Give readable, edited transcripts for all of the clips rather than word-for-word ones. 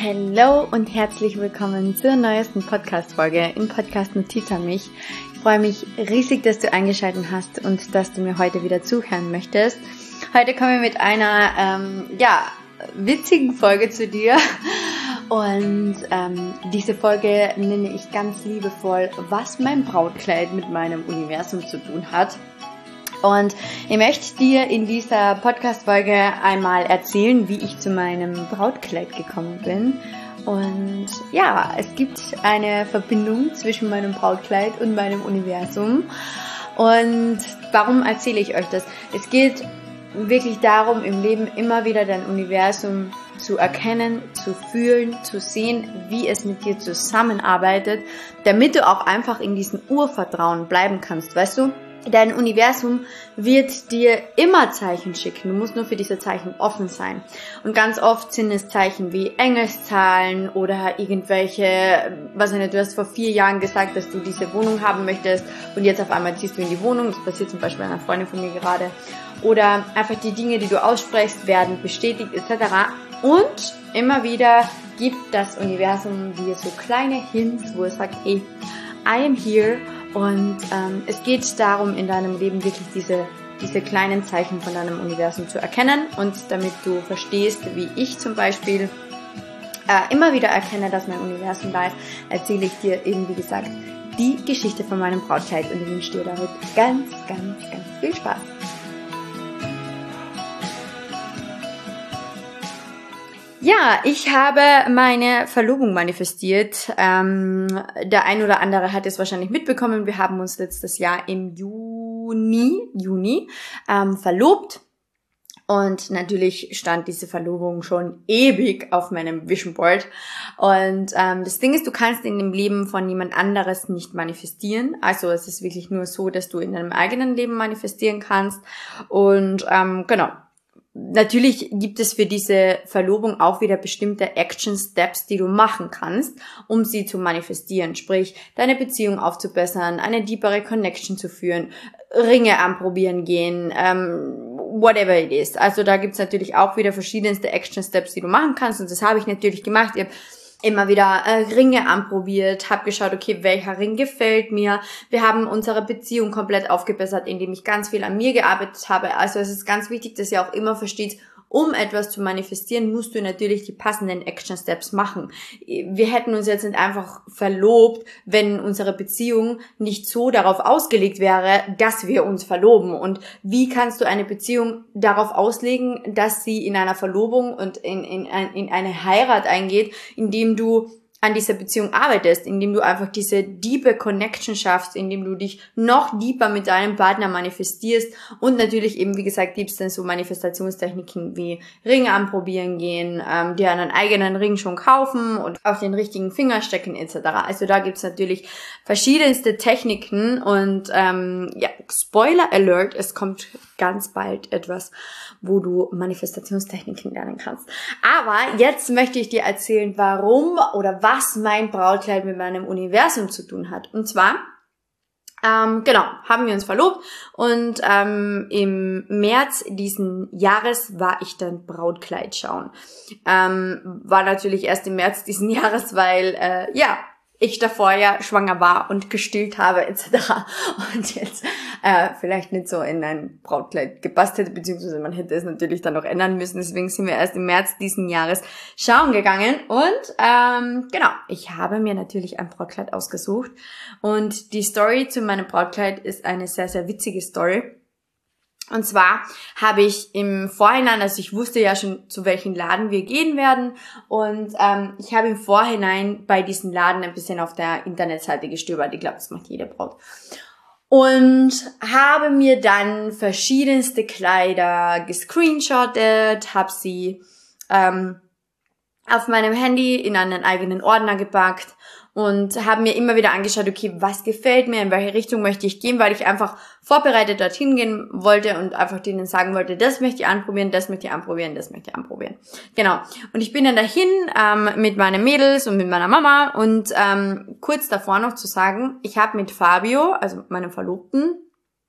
Hallo und herzlich willkommen zur neuesten Podcast-Folge im Podcast Notiz an mich. Ich freue mich riesig, dass du eingeschaltet hast und dass du mir heute wieder zuhören möchtest. Heute kommen wir mit einer witzigen Folge zu dir und diese Folge nenne ich ganz liebevoll, was mein Brautkleid mit meinem Universum zu tun hat. Und ich möchte dir in dieser Podcast-Folge einmal erzählen, wie ich zu meinem Brautkleid gekommen bin. Und ja, es gibt eine Verbindung zwischen meinem Brautkleid und meinem Universum. Und warum erzähle ich euch das? Es geht wirklich darum, im Leben immer wieder dein Universum zu erkennen, zu fühlen, zu sehen, wie es mit dir zusammenarbeitet, damit du auch einfach in diesem Urvertrauen bleiben kannst, weißt du? Dein Universum wird dir immer Zeichen schicken. Du musst nur für diese Zeichen offen sein. Und ganz oft sind es Zeichen wie Engelszahlen oder irgendwelche, du hast vor 4 Jahren gesagt, dass du diese Wohnung haben möchtest und jetzt auf einmal ziehst du in die Wohnung. Das passiert zum Beispiel einer Freundin von mir gerade. Oder einfach die Dinge, die du aussprichst, werden bestätigt etc. Und immer wieder gibt das Universum dir so kleine Hints, wo es sagt, hey, I am here. Und es geht darum, in deinem Leben wirklich diese kleinen Zeichen von deinem Universum zu erkennen. Und damit du verstehst, wie ich zum Beispiel immer wieder erkenne, dass mein Universum da ist, erzähle ich dir eben, wie gesagt, die Geschichte von meinem Brautkleid. Und ich wünsche dir damit ganz, ganz, ganz viel Spaß. Ja, ich habe meine Verlobung manifestiert. Der ein oder andere hat es wahrscheinlich mitbekommen. Wir haben uns letztes Jahr im Juni verlobt. Und natürlich stand diese Verlobung schon ewig auf meinem Vision Board. Und das Ding ist, du kannst in dem Leben von jemand anderes nicht manifestieren. Also es ist wirklich nur so, dass du in deinem eigenen Leben manifestieren kannst. Und genau. Natürlich gibt es für diese Verlobung auch wieder bestimmte Action Steps, die du machen kannst, um sie zu manifestieren. Sprich, deine Beziehung aufzubessern, eine deepere Connection zu führen, Ringe anprobieren gehen, whatever it is. Also da gibt's natürlich auch wieder verschiedenste Action Steps, die du machen kannst. Und das habe ich natürlich gemacht. Ich habe immer wieder Ringe anprobiert, habe geschaut, okay, welcher Ring gefällt mir. Wir haben unsere Beziehung komplett aufgebessert, indem ich ganz viel an mir gearbeitet habe. Also es ist ganz wichtig, dass ihr auch immer versteht, um etwas zu manifestieren, musst du natürlich die passenden Action Steps machen. Wir hätten uns jetzt nicht einfach verlobt, wenn unsere Beziehung nicht so darauf ausgelegt wäre, dass wir uns verloben. Und wie kannst du eine Beziehung darauf auslegen, dass sie in einer Verlobung und in eine Heirat eingeht, indem du an dieser Beziehung arbeitest, indem du einfach diese diepe Connection schaffst, indem du dich noch deeper mit deinem Partner manifestierst und natürlich eben, wie gesagt, gibt's dann so Manifestationstechniken wie Ringe anprobieren gehen, dir einen eigenen Ring schon kaufen und auf den richtigen Finger stecken etc. Also da gibt's natürlich verschiedenste Techniken und Spoiler Alert, es kommt ganz bald etwas, wo du Manifestationstechniken lernen kannst. Aber jetzt möchte ich dir erzählen, warum oder was mein Brautkleid mit meinem Universum zu tun hat. Und zwar, haben wir uns verlobt und im März diesen Jahres war ich dann Brautkleid schauen. War natürlich erst im März diesen Jahres, weil, ich davor ja schwanger war und gestillt habe etc. Und jetzt vielleicht nicht so in ein Brautkleid gepasst hätte, beziehungsweise man hätte es natürlich dann noch ändern müssen. Deswegen sind wir erst im März diesen Jahres schauen gegangen. Und ich habe mir natürlich ein Brautkleid ausgesucht. Und die Story zu meinem Brautkleid ist eine sehr, sehr witzige Story. Und zwar habe ich im Vorhinein, also ich wusste ja schon, zu welchem Laden wir gehen werden und ich habe im Vorhinein bei diesem Laden ein bisschen auf der Internetseite gestöbert. Ich glaube, das macht jede Braut. Und habe mir dann verschiedenste Kleider gescreenshottet, habe sie auf meinem Handy in einen eigenen Ordner gepackt und habe mir immer wieder angeschaut, okay, was gefällt mir, in welche Richtung möchte ich gehen, weil ich einfach vorbereitet dorthin gehen wollte und einfach denen sagen wollte, das möchte ich anprobieren, das möchte ich anprobieren, das möchte ich anprobieren. Genau. Und ich bin dann dahin mit meinen Mädels und mit meiner Mama und kurz davor noch zu sagen, ich habe mit Fabio, also meinem Verlobten,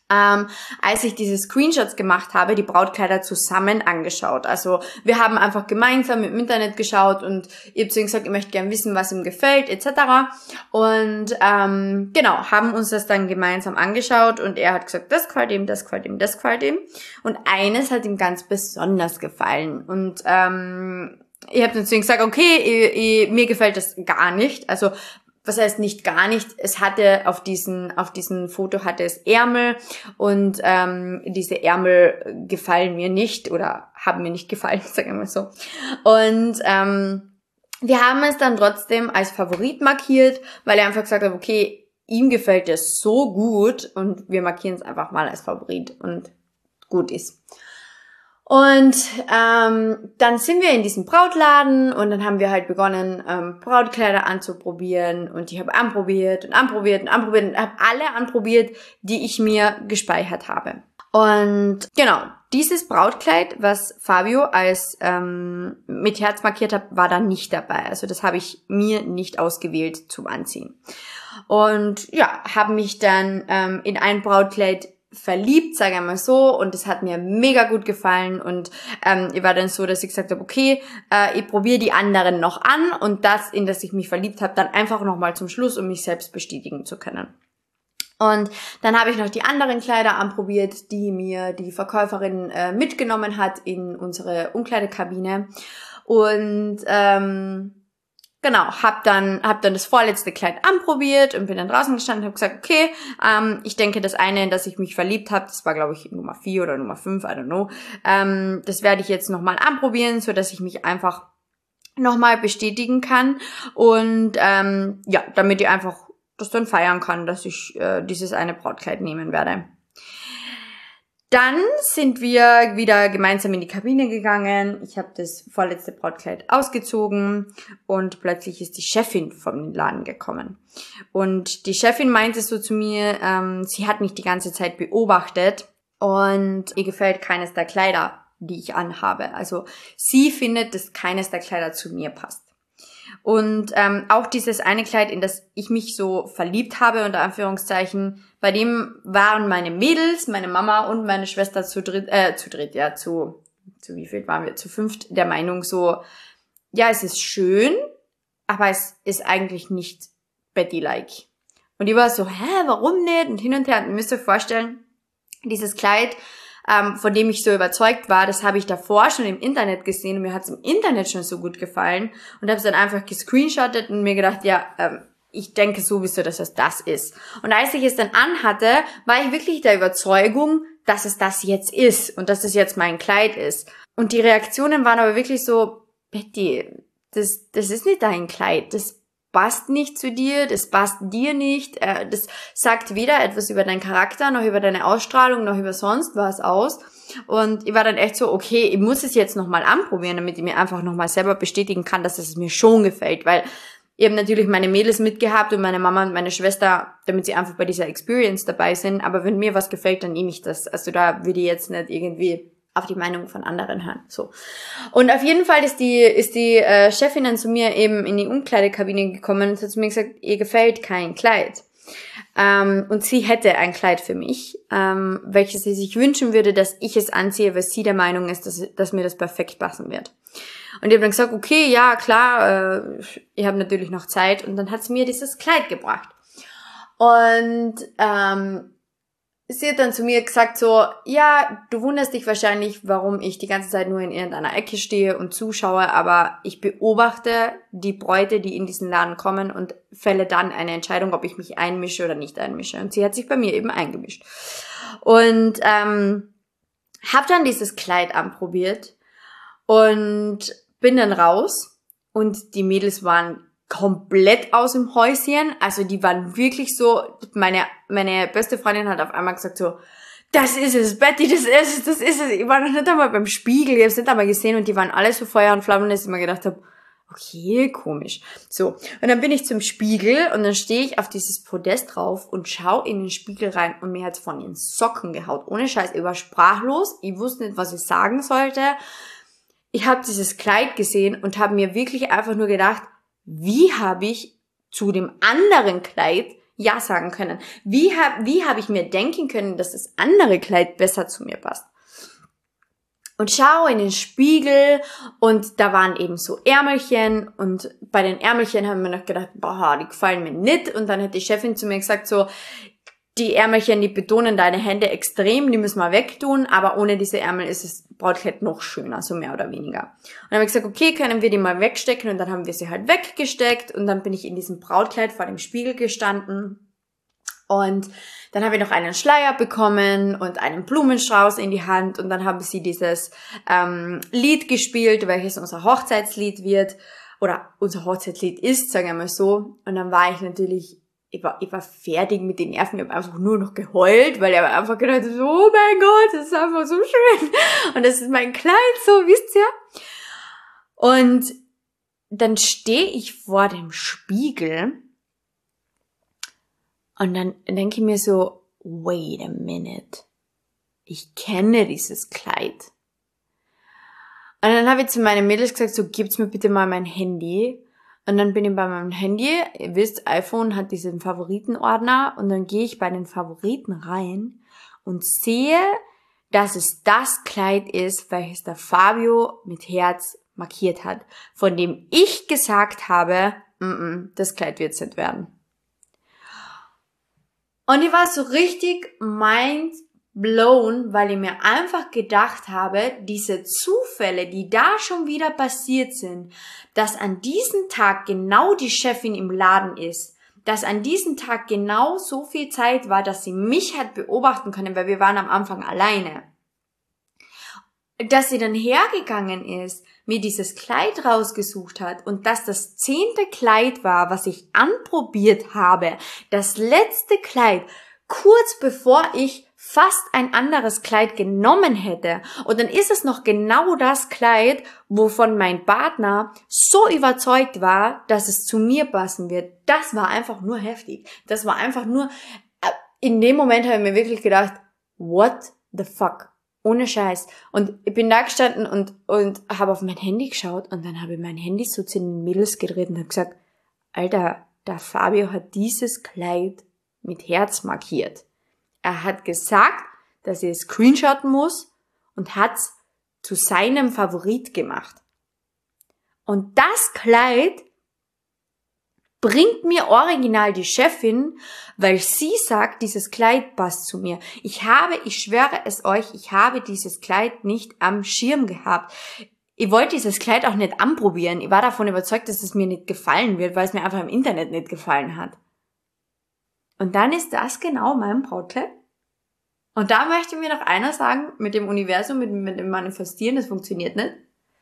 als ich diese Screenshots gemacht habe, die Brautkleider zusammen angeschaut. Also wir haben einfach gemeinsam im Internet geschaut und ich habe zu ihm gesagt, ich möchte gerne wissen, was ihm gefällt, etc. Und genau, haben uns das dann gemeinsam angeschaut und er hat gesagt, das gefällt ihm, das gefällt ihm, das gefällt ihm. Und eines hat ihm ganz besonders gefallen. Und ich habe dann zu ihm gesagt, okay, mir gefällt das gar nicht. Also was heißt nicht gar nicht? Es hatte auf diesen Foto hatte es Ärmel und diese Ärmel gefallen mir nicht oder haben mir nicht gefallen, sagen wir mal so. Und wir haben es dann trotzdem als Favorit markiert, weil er einfach gesagt hat, okay, ihm gefällt es so gut und wir markieren es einfach mal als Favorit und gut ist. Und dann sind wir in diesem Brautladen und dann haben wir halt begonnen, Brautkleider anzuprobieren und ich habe anprobiert und habe alle anprobiert, die ich mir gespeichert habe. Und genau, dieses Brautkleid, was Fabio als mit Herz markiert hat, war da nicht dabei. Also das habe ich mir nicht ausgewählt zum Anziehen. Und ja, habe mich dann in ein Brautkleid verliebt, sage ich mal so, und es hat mir mega gut gefallen und ich war dann so, dass ich gesagt habe, okay, ich probiere die anderen noch an und das, in das ich mich verliebt habe, dann einfach nochmal zum Schluss, um mich selbst bestätigen zu können. Und dann habe ich noch die anderen Kleider anprobiert, die mir die Verkäuferin mitgenommen hat in unsere Umkleidekabine und genau, hab dann das vorletzte Kleid anprobiert und bin dann draußen gestanden und habe gesagt, okay, ich denke, das eine, in das ich mich verliebt habe, das war, glaube ich, Nummer 4 oder Nummer 5, I don't know, das werde ich jetzt nochmal anprobieren, so dass ich mich einfach nochmal bestätigen kann und ja, damit ich einfach das dann feiern kann, dass ich dieses eine Brautkleid nehmen werde. Dann sind wir wieder gemeinsam in die Kabine gegangen. Ich habe das vorletzte Brautkleid ausgezogen und plötzlich ist die Chefin vom Laden gekommen. Und die Chefin meinte so zu mir, sie hat mich die ganze Zeit beobachtet und ihr gefällt keines der Kleider, die ich anhabe. Also sie findet, dass keines der Kleider zu mir passt. Und auch dieses eine Kleid, in das ich mich so verliebt habe, unter Anführungszeichen, bei dem waren meine Mädels, meine Mama und meine Schwester zu wie viel waren wir? Zu 5 der Meinung so, ja, es ist schön, aber es ist eigentlich nicht Betty-like. Und die war so, warum nicht? Und hin und her. Und ihr müsst euch vorstellen, dieses Kleid, von dem ich so überzeugt war, das habe ich davor schon im Internet gesehen und mir hat es im Internet schon so gut gefallen und habe es dann einfach gescreenshottet und mir gedacht, ja, ich denke sowieso, dass es das ist. Und als ich es dann anhatte, war ich wirklich der Überzeugung, dass es das jetzt ist und dass es jetzt mein Kleid ist. Und die Reaktionen waren aber wirklich so, Betty, das ist nicht dein Kleid, das passt nicht zu dir, das passt dir nicht, das sagt weder etwas über deinen Charakter, noch über deine Ausstrahlung, noch über sonst was aus. Und ich war dann echt so, okay, ich muss es jetzt nochmal anprobieren, damit ich mir einfach nochmal selber bestätigen kann, dass es mir schon gefällt, weil ich habe natürlich meine Mädels mitgehabt und meine Mama und meine Schwester, damit sie einfach bei dieser Experience dabei sind, aber wenn mir was gefällt, dann nehme ich das. Also da würde ich jetzt nicht irgendwie auf die Meinung von anderen hören. So. Und auf jeden Fall ist die Chefin dann zu mir eben in die Umkleidekabine gekommen und hat zu mir gesagt, ihr gefällt kein Kleid. Und sie hätte ein Kleid für mich, welches sie sich wünschen würde, dass ich es anziehe, weil sie der Meinung ist, dass mir das perfekt passen wird. Und ich habe dann gesagt, okay, ja, klar, ich habe natürlich noch Zeit. Und dann hat sie mir dieses Kleid gebracht. Und sie hat dann zu mir gesagt so, ja, du wunderst dich wahrscheinlich, warum ich die ganze Zeit nur in irgendeiner Ecke stehe und zuschaue, aber ich beobachte die Bräute, die in diesen Laden kommen und fälle dann eine Entscheidung, ob ich mich einmische oder nicht einmische. Und sie hat sich bei mir eben eingemischt. Und habe dann dieses Kleid anprobiert und bin dann raus und die Mädels waren komplett aus dem Häuschen, also die waren wirklich so, meine beste Freundin hat auf einmal gesagt so, das ist es, Betty, das ist es. Ich war noch nicht einmal beim Spiegel, ich habe es nicht einmal gesehen und die waren alle so Feuer und Flammen, dass ich mir gedacht habe, okay, komisch. So, und dann bin ich zum Spiegel und dann stehe ich auf dieses Podest drauf und schaue in den Spiegel rein und mir hat's von den Socken gehaut. Ohne Scheiß, ich war sprachlos, ich wusste nicht, was ich sagen sollte. Ich habe dieses Kleid gesehen und habe mir wirklich einfach nur gedacht, wie habe ich zu dem anderen Kleid Ja sagen können? Wie hab ich mir denken können, dass das andere Kleid besser zu mir passt? Und schaue in den Spiegel und da waren eben so Ärmelchen und bei den Ärmelchen haben wir noch gedacht, boah, die gefallen mir nicht. Und dann hat die Chefin zu mir gesagt so, die Ärmelchen, die betonen deine Hände extrem, die müssen wir wegtun, aber ohne diese Ärmel ist das Brautkleid noch schöner, so mehr oder weniger. Und dann habe ich gesagt, okay, können wir die mal wegstecken, und dann haben wir sie halt weggesteckt und dann bin ich in diesem Brautkleid vor dem Spiegel gestanden und dann habe ich noch einen Schleier bekommen und einen Blumenstrauß in die Hand und dann haben sie dieses Lied gespielt, welches unser Hochzeitslied wird oder unser Hochzeitslied ist, sagen wir mal so. Und dann war ich natürlich ich war fertig mit den Nerven, ich habe einfach nur noch geheult, weil ich habe einfach gedacht, so, oh mein Gott, das ist einfach so schön. Und das ist mein Kleid, so, wisst ihr? Und dann stehe ich vor dem Spiegel und dann denke ich mir so, wait a minute, ich kenne dieses Kleid. Und dann habe ich zu meinen Mädels gesagt, so, gibt's mir bitte mal mein Handy. Und dann bin ich bei meinem Handy, ihr wisst, iPhone hat diesen Favoritenordner und dann gehe ich bei den Favoriten rein und sehe, dass es das Kleid ist, welches der Fabio mit Herz markiert hat, von dem ich gesagt habe, das Kleid wird's nicht werden. Und ich war so richtig mind blown, weil ich mir einfach gedacht habe, diese Zufälle, die da schon wieder passiert sind, dass an diesem Tag genau die Chefin im Laden ist, dass an diesem Tag genau so viel Zeit war, dass sie mich hat beobachten können, weil wir waren am Anfang alleine. Dass sie dann hergegangen ist, mir dieses Kleid rausgesucht hat und dass das 10. Kleid war, was ich anprobiert habe, das letzte Kleid, kurz bevor ich fast ein anderes Kleid genommen hätte. Und dann ist es noch genau das Kleid, wovon mein Partner so überzeugt war, dass es zu mir passen wird. Das war einfach nur heftig. Das war einfach nur, in dem Moment habe ich mir wirklich gedacht, what the fuck? Ohne Scheiß. Und ich bin da gestanden und habe auf mein Handy geschaut und dann habe ich mein Handy so zu den Mädels gedreht und habe gesagt, Alter, der Fabio hat dieses Kleid mit Herz markiert. Er hat gesagt, dass er es screenshotten muss und hat's zu seinem Favorit gemacht. Und das Kleid bringt mir original die Chefin, weil sie sagt, dieses Kleid passt zu mir. Ich schwöre es euch, ich habe dieses Kleid nicht am Schirm gehabt. Ich wollte dieses Kleid auch nicht anprobieren. Ich war davon überzeugt, dass es mir nicht gefallen wird, weil es mir einfach im Internet nicht gefallen hat. Und dann ist das genau mein Brautkleid. Und da möchte mir noch einer sagen, mit dem Universum, mit dem Manifestieren, das funktioniert nicht.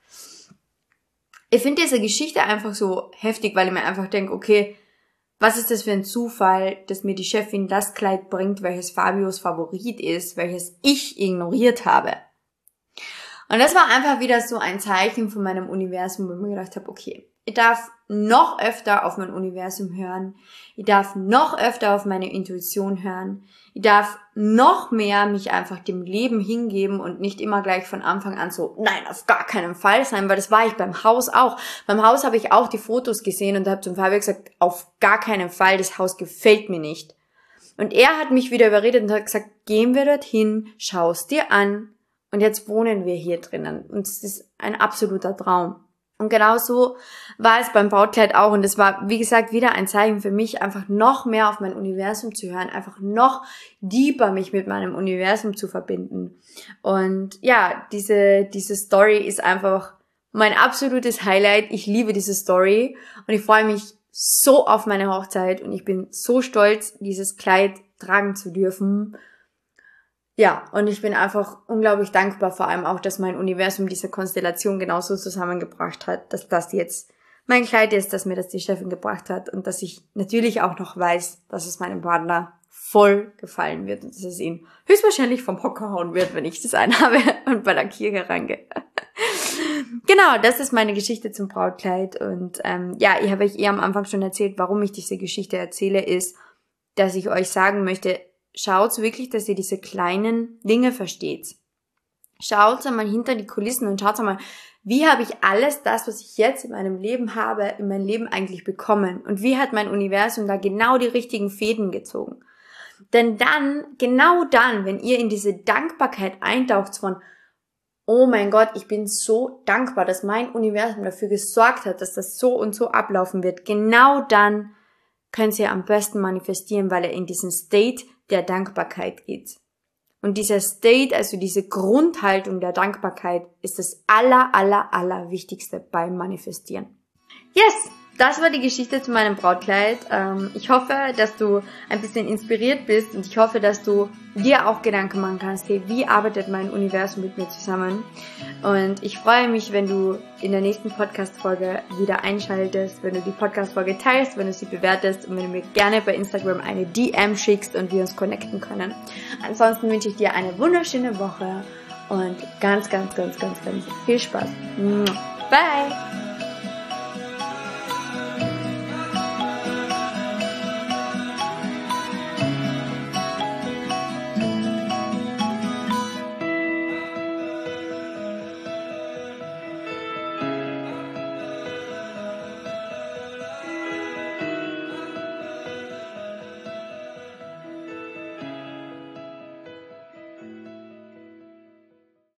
Ich finde diese Geschichte einfach so heftig, weil ich mir einfach denke, okay, was ist das für ein Zufall, dass mir die Chefin das Kleid bringt, welches Fabios Favorit ist, welches ich ignoriert habe. Und das war einfach wieder so ein Zeichen von meinem Universum, wo ich mir gedacht habe, okay, ich darf noch öfter auf mein Universum hören. Ich darf noch öfter auf meine Intuition hören. Ich darf noch mehr mich einfach dem Leben hingeben und nicht immer gleich von Anfang an so, nein, auf gar keinen Fall sein, weil das war ich beim Haus auch. Beim Haus habe ich auch die Fotos gesehen und habe zum Fabio gesagt, auf gar keinen Fall, das Haus gefällt mir nicht. Und er hat mich wieder überredet und hat gesagt, gehen wir dorthin, schau es dir an und jetzt wohnen wir hier drinnen. Und es ist ein absoluter Traum. Und genau so war es beim Brautkleid auch. Und es war, wie gesagt, wieder ein Zeichen für mich, einfach noch mehr auf mein Universum zu hören, einfach noch deeper mich mit meinem Universum zu verbinden. Und ja, diese Story ist einfach mein absolutes Highlight. Ich liebe diese Story und ich freue mich so auf meine Hochzeit und ich bin so stolz, dieses Kleid tragen zu dürfen. Ja, und ich bin einfach unglaublich dankbar, vor allem auch, dass mein Universum diese Konstellation genauso zusammengebracht hat, dass das jetzt mein Kleid ist, dass mir das die Chefin gebracht hat und dass ich natürlich auch noch weiß, dass es meinem Partner voll gefallen wird und dass es ihn höchstwahrscheinlich vom Hocker hauen wird, wenn ich das anhabe und bei der Kirche reingehe. Genau, das ist meine Geschichte zum Brautkleid und ja, ich habe euch am Anfang schon erzählt, warum ich diese Geschichte erzähle, ist, dass ich euch sagen möchte, schaut wirklich, dass ihr diese kleinen Dinge versteht. Schaut einmal hinter die Kulissen und schaut einmal, wie habe ich alles das, was ich jetzt in meinem Leben habe, in mein Leben eigentlich bekommen? Und wie hat mein Universum da genau die richtigen Fäden gezogen? Denn dann, genau dann, wenn ihr in diese Dankbarkeit eintaucht von, oh mein Gott, ich bin so dankbar, dass mein Universum dafür gesorgt hat, dass das so und so ablaufen wird, genau dann könnt ihr am besten manifestieren, weil ihr in diesen State der Dankbarkeit geht. Und dieser State, also diese Grundhaltung der Dankbarkeit, ist das aller Wichtigste beim Manifestieren. Yes! Das war die Geschichte zu meinem Brautkleid. Ich hoffe, dass du ein bisschen inspiriert bist und ich hoffe, dass du dir auch Gedanken machen kannst, hey, wie arbeitet mein Universum mit mir zusammen? Und ich freue mich, wenn du in der nächsten Podcast-Folge wieder einschaltest, wenn du die Podcast-Folge teilst, wenn du sie bewertest und wenn du mir gerne bei Instagram eine DM schickst und wir uns connecten können. Ansonsten wünsche ich dir eine wunderschöne Woche und ganz viel Spaß. Bye!